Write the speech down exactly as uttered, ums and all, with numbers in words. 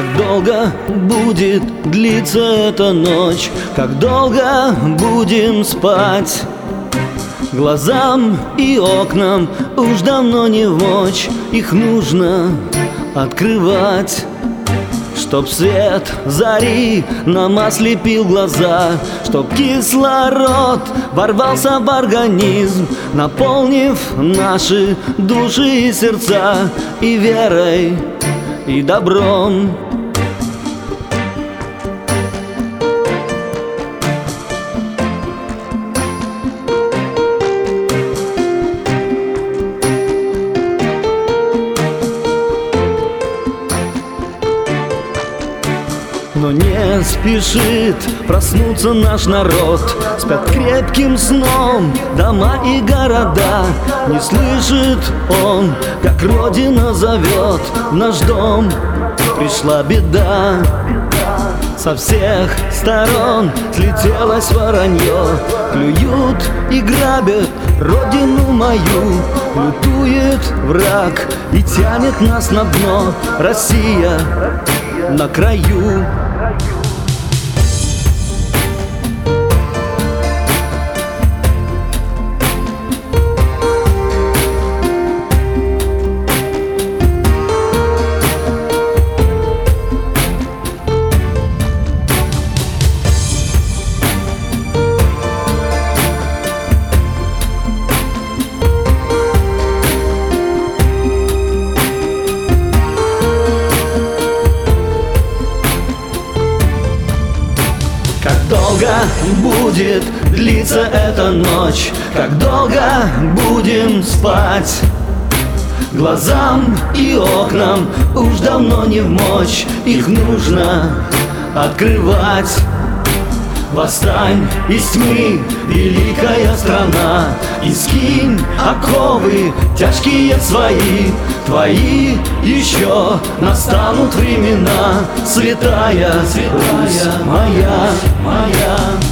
Как долго будет длиться эта ночь? Как долго будем спать? Глазам и окнам уж давно не вочь, их нужно открывать. Чтоб свет зари нам ослепил глаза, чтоб кислород ворвался в организм, наполнив наши души и сердца и верой, и добром. Но не спешит проснуться наш народ, спят крепким сном дома и города. Не слышит он, как Родина зовет в наш дом. Пришла беда, со всех сторон слетелось воронье. Клюют и грабят Родину мою, лютует враг и тянет нас на дно. Россия на краю. Как долго будет длиться эта ночь? Как долго будем спать? Глазам и окнам уж давно не вмочь, их нужно открывать. Восстань из тьмы, великая страна, и скинь оковы тяжкие свои. Твои еще настанут времена, святая, святая моя, моя.